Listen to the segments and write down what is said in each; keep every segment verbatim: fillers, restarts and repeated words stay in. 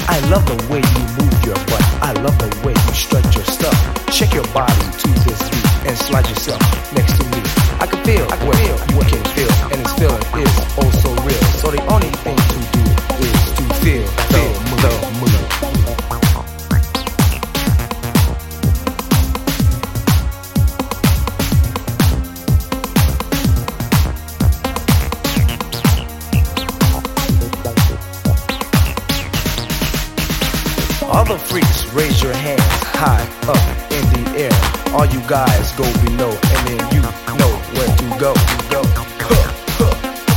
I love the way you move your butt. I love the way you stretch your stuff. Shake your body to this beat and slide yourself next to me. I can feel I can what feel, you can feel, and this feeling is oh so real. So the only thing to do is to feel, feel the move. All the freaks, raise your hands high up in the air. All you guys go below, and then you know where to go. Go. Huh, huh.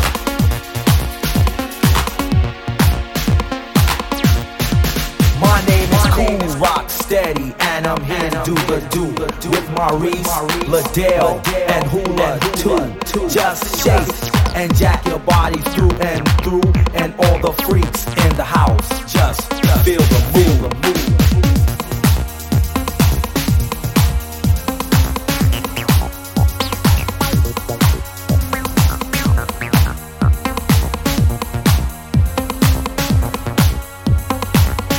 My name is Cool Rock Steady, and I'm here to do the do with Maurice, Liddell, and Hula too. Just shake and jack your body through and through, and all the freaks in the house just